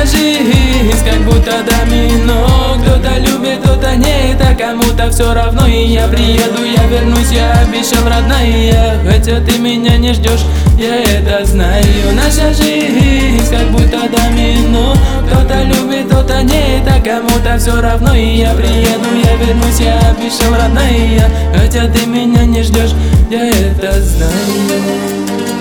Наша жизнь как будто домино. Кто-то любит, кто-то нет, а кому-то все равно. И я приеду, я вернусь, я обещал, родная. Хотя ты меня не ждешь, я это знаю. Наша жизнь как будто домино. Кто-то любит, кто-то нет, а кому-то все равно. И я приеду, я вернусь, я обещал, родная. Хотя ты меня не ждешь, я это знаю.